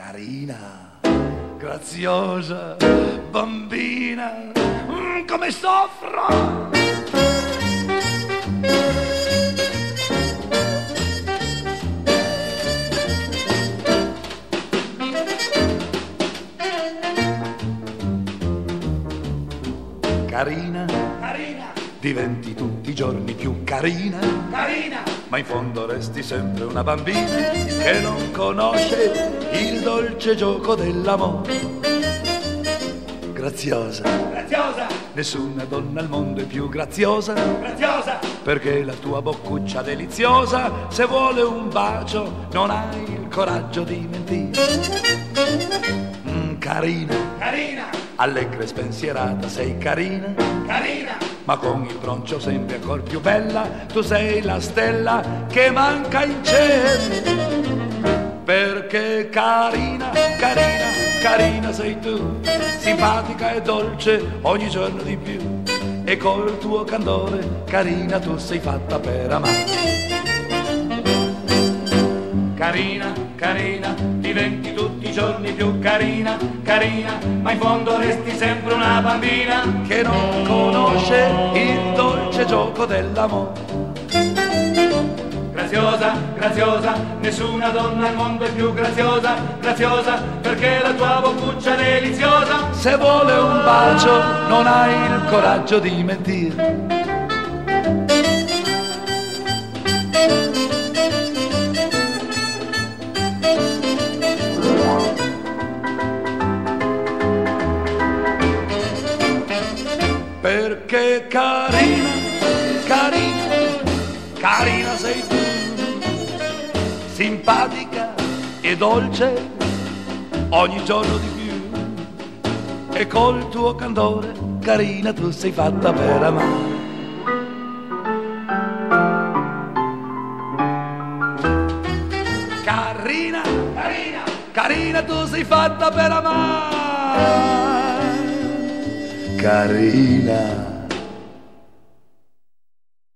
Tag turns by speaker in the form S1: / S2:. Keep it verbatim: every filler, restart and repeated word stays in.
S1: Carina, graziosa, bambina, mm, come soffro! Carina,
S2: Carina,
S1: diventi tutti i giorni più carina,
S2: carina,
S1: ma in fondo resti sempre una bambina che non conosce il dolce gioco dell'amore. Graziosa,
S2: graziosa,
S1: nessuna donna al mondo è più graziosa,
S2: graziosa,
S1: perché la tua boccuccia deliziosa, se vuole un bacio, non hai il coraggio di mentire. Mm, carina,
S2: carina,
S1: allegra e spensierata, sei carina,
S2: carina,
S1: ma con il broncio sembri ancora più bella, tu sei la stella che manca in cielo. Perché carina, carina, carina sei tu, simpatica e dolce ogni giorno di più, e col tuo candore, carina, tu sei fatta per amare.
S2: carina, carina, diventi tutti i giorni più carina, carina, ma in fondo resti sempre una bambina
S1: che non conosce il dolce gioco dell'amore.
S2: Graziosa, graziosa, nessuna donna al mondo è più graziosa, graziosa, perché la tua boccuccia deliziosa,
S1: se vuole un bacio non hai il coraggio di mentire. Perché carina, carina, carina sei tu, simpatica e dolce ogni giorno di più, e col tuo candore, carina, tu sei fatta per amare. Carina,
S2: carina,
S1: carina, tu sei fatta per amare. Carina.